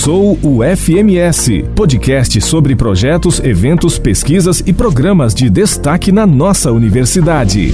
Sou o FMS, podcast sobre projetos, eventos, pesquisas e programas de destaque na nossa universidade.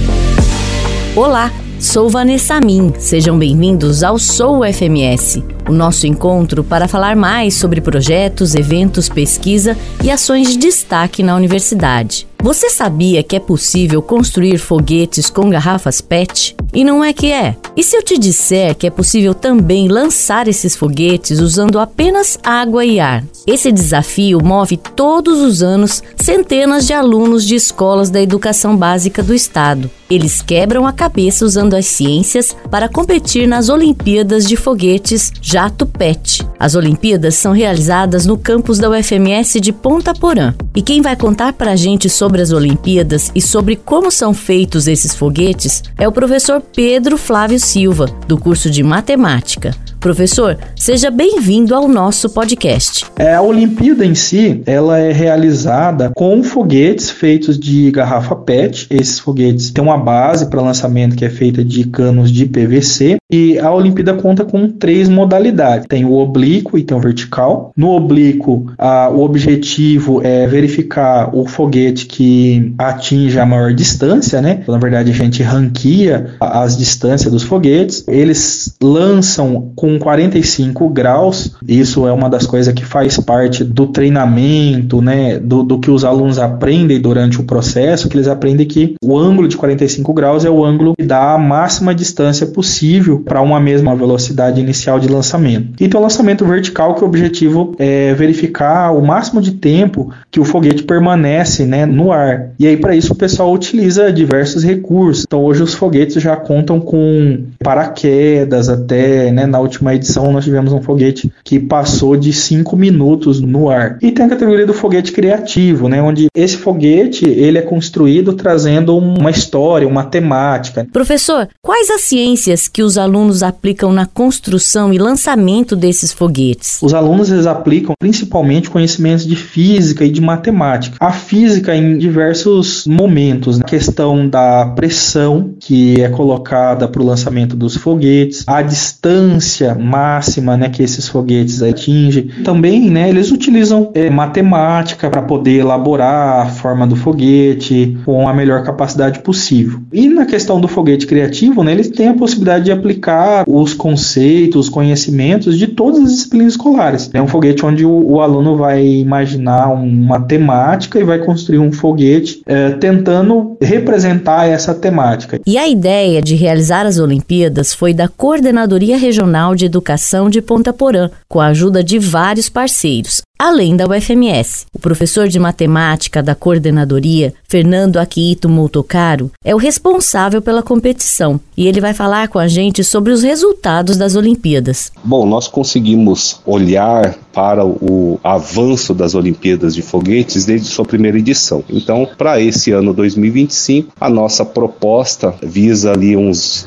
Olá, sou Vanessa Min. Sejam bem-vindos ao Sou o FMS, o nosso encontro para falar mais sobre projetos, eventos, pesquisa e ações de destaque na universidade. Você sabia que é possível construir foguetes com garrafas PET? E não é que é. E se eu te disser que é possível também lançar esses foguetes usando apenas água e ar? Esse desafio move todos os anos centenas de alunos de escolas da educação básica do estado. Eles quebram a cabeça usando as ciências para competir nas Olimpíadas de Foguetes Jato PET. As Olimpíadas são realizadas no campus da UFMS de Ponta Porã. E quem vai contar pra gente sobre as Olimpíadas e sobre como são feitos esses foguetes é o professor Pedro Flávio Silva, do curso de Matemática. Professor, seja bem-vindo ao nosso podcast. A Olimpíada em si, ela é realizada com foguetes feitos de garrafa PET. Esses foguetes têm uma base para lançamento que é feita de canos de PVC. E a Olimpíada conta com 3 modalidades. Tem o oblíquo e tem o vertical. No oblíquo, o objetivo é verificar o foguete que atinge a maior distância, né? Na verdade, a gente ranqueia as distâncias dos foguetes. Eles lançam com 45 graus. Isso é uma das coisas que faz parte do treinamento, né? Do que os alunos aprendem durante o processo, que eles aprendem que o ângulo de 45 graus é o ângulo que dá a máxima distância possível para uma mesma velocidade inicial de lançamento. E tem o lançamento vertical, que o objetivo é verificar o máximo de tempo que o foguete permanece, né, no ar. E aí, para isso, o pessoal utiliza diversos recursos. Então, hoje os foguetes já contam com paraquedas até, né, na última edição nós tivemos um foguete que passou de 5 minutos no ar. E tem a categoria do foguete criativo, né, onde esse foguete ele é construído trazendo uma história, uma temática. Professor, quais as ciências que os alunos aplicam na construção e lançamento desses foguetes? Os alunos eles aplicam principalmente conhecimentos de física e de matemática. A física em diversos momentos, a questão da pressão que é colocada para o lançamento dos foguetes, a distância máxima, né, que esses foguetes atingem. Também, né, eles utilizam matemática para poder elaborar a forma do foguete com a melhor capacidade possível. E na questão do foguete criativo, né, eles têm a possibilidade de aplicar os conceitos, os conhecimentos de todas as disciplinas escolares. É um foguete onde o aluno vai imaginar uma temática e vai construir um foguete tentando representar essa temática. E a ideia de realizar as Olimpíadas foi da Coordenadoria Regional de Educação de Ponta Porã, com a ajuda de vários parceiros, além da UFMS. O professor de matemática da coordenadoria, Fernando Akihito Motokaro, é o responsável pela competição e ele vai falar com a gente sobre os resultados das Olimpíadas. Bom, nós conseguimos olhar para o avanço das Olimpíadas de Foguetes desde sua primeira edição. Então, para esse ano 2025, a nossa proposta visa ali uns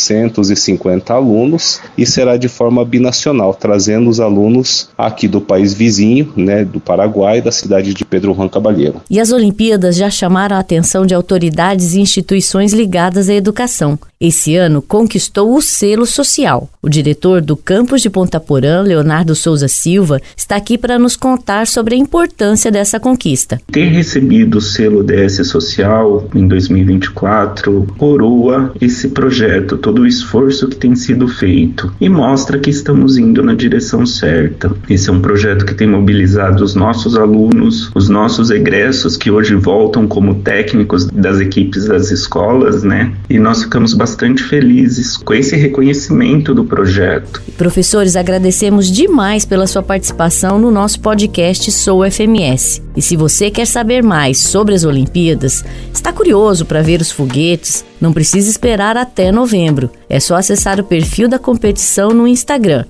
850 alunos e será de forma binacional, trazendo os alunos aqui do país vizinho, né, do Paraguai, da cidade de Pedro Juan Caballero. E as Olimpíadas já chamaram a atenção de autoridades e instituições ligadas à educação. Esse ano conquistou o selo social. O diretor do campus de Ponta Porã, Leonardo Souza Silva, está aqui para nos contar sobre a importância dessa conquista. Ter recebido o selo DS Social em 2024 coroa esse projeto, todo o esforço que tem sido feito e mostra que estamos indo na direção certa. Esse é um projeto que tem mobilizado os nossos alunos, os nossos egressos que hoje voltam como técnicos das equipes das escolas, né? E nós ficamos bastante felizes com esse reconhecimento do projeto. Professores, agradecemos demais pela sua participação no nosso podcast Sou FMS. E se você quer saber mais sobre as Olimpíadas, está curioso para ver os foguetes, não precisa esperar até novembro. É só acessar o perfil da competição no Instagram,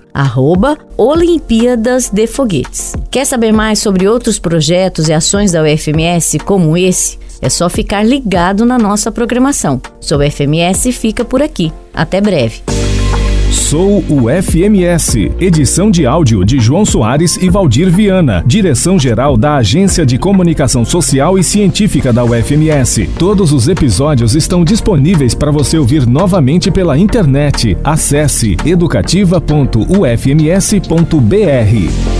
@Olimpíadas de Foguetes. Quer saber mais sobre outros projetos e ações da UFMS como esse? É só ficar ligado na nossa programação. Sou FMS fica por aqui. Até breve. Sou o FMS, edição de áudio de João Soares e Valdir Viana, direção-geral da Agência de Comunicação Social e Científica da UFMS. Todos os episódios estão disponíveis para você ouvir novamente pela internet. Acesse educativa.ufms.br.